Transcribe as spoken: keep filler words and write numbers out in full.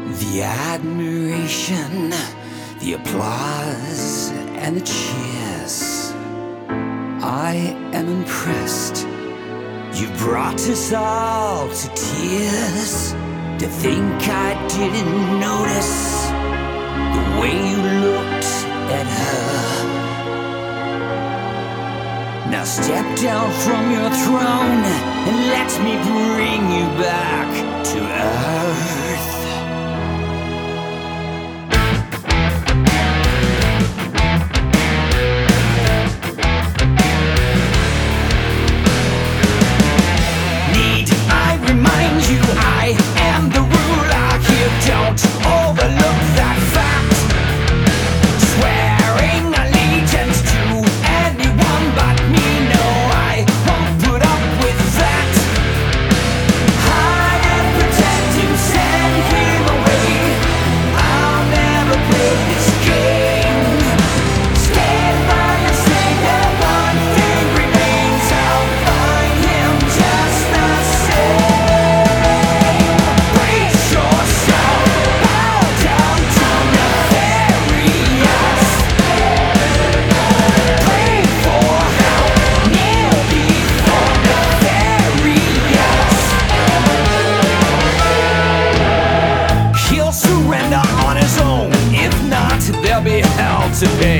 The admiration, the applause, and the cheers. I am impressed. You brought us all to tears. To think I didn't notice the way you looked at her. Now step down from your throne and let me bring you back to earth. Surrender on his own. If not, there'll be hell to pay.